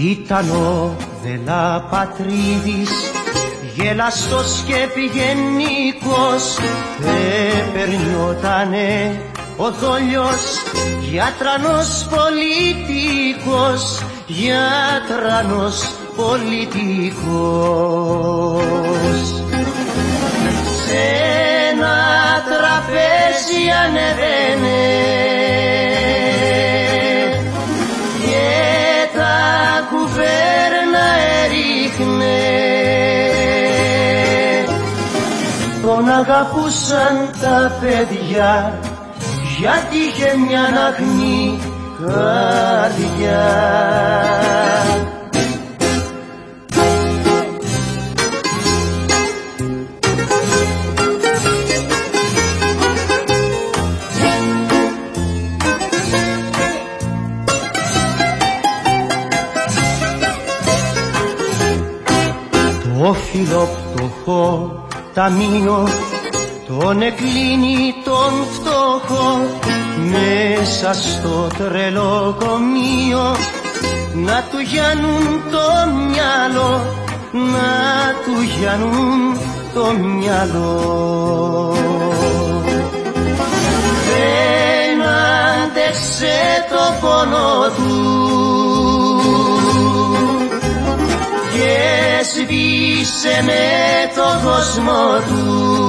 Ήταν ο Δελαπατρίδης, γελαστός και πηγενικός, περνιότανε ο δόλιος, γιατρανός πολιτικός, γιατρανός πολιτικός. Σ' ένα τραπέζι ανεβαίνε και τα κουβέρνα έριχνε. Τον αγαπούσαν τα παιδιά γιατί είχε μια αγνή καρδιά. Το φιλοπτωχό ταμείο τον εκλείνει τον φτωχό μέσα στο τρελοκομείο, να του γιάνουν το μυαλό, να του γιάνουν το μυαλό. Δεν άντεξε το πόνο του και σβήσε με το κόσμο του.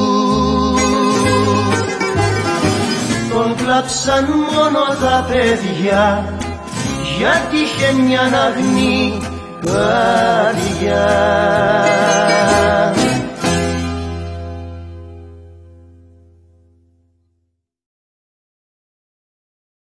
Τον κλάψαν μόνο τα παιδιά γιατί είχε μια αγνή καρδιά.